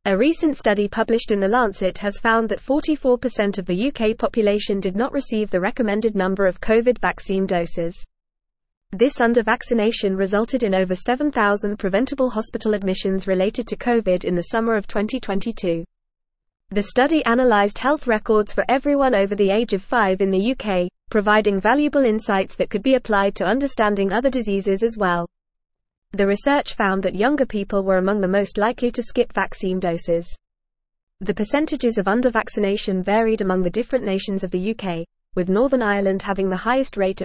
A recent study published in The Lancet has found that 44% of the UK population did not receive the recommended number of COVID vaccine doses. This under-vaccination resulted in over 7,000 preventable hospital admissions related to COVID in the summer of 2022. The study analysed health records for everyone over the age of 5 in the UK, providing valuable insights that could be applied to understanding other diseases as well. The research found that younger people were among the most likely to skip vaccine doses. The percentages of under-vaccination varied among the different nations of the UK, with Northern Ireland having the highest rate at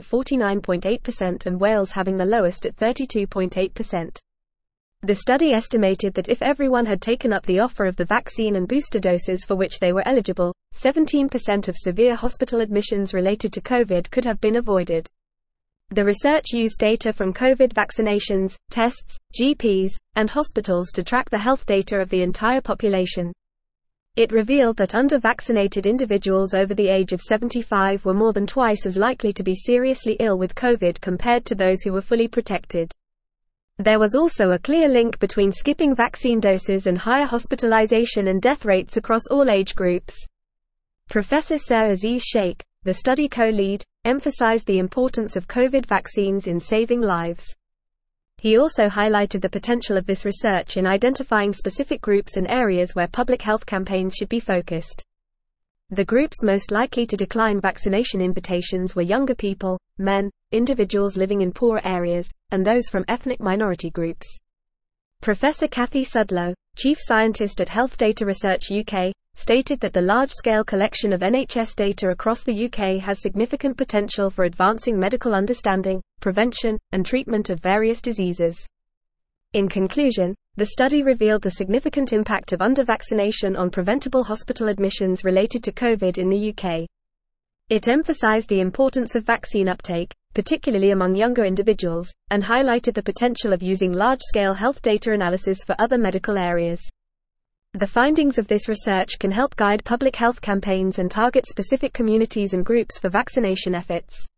49.8% and Wales having the lowest at 32.8%. The study estimated that if everyone had taken up the offer of the vaccine and booster doses for which they were eligible, 17% of severe hospital admissions related to COVID could have been avoided. The research used data from COVID vaccinations, tests, GPs, and hospitals to track the health data of the entire population. It revealed that under-vaccinated individuals over the age of 75 were more than twice as likely to be seriously ill with COVID compared to those who were fully protected. There was also a clear link between skipping vaccine doses and higher hospitalization and death rates across all age groups. Professor Sir Aziz Sheikh, the study co-lead, emphasized the importance of COVID vaccines in saving lives. He also highlighted the potential of this research in identifying specific groups and areas where public health campaigns should be focused. The groups most likely to decline vaccination invitations were younger people, men, individuals living in poor areas, and those from ethnic minority groups. Professor Kathy Sudlow, Chief Scientist at Health Data Research UK, stated that the large-scale collection of NHS data across the UK has significant potential for advancing medical understanding, prevention, and treatment of various diseases. In conclusion, the study revealed the significant impact of under-vaccination on preventable hospital admissions related to COVID in the UK. It emphasized the importance of vaccine uptake, particularly among younger individuals, and highlighted the potential of using large-scale health data analysis for other medical areas. The findings of this research can help guide public health campaigns and target specific communities and groups for vaccination efforts.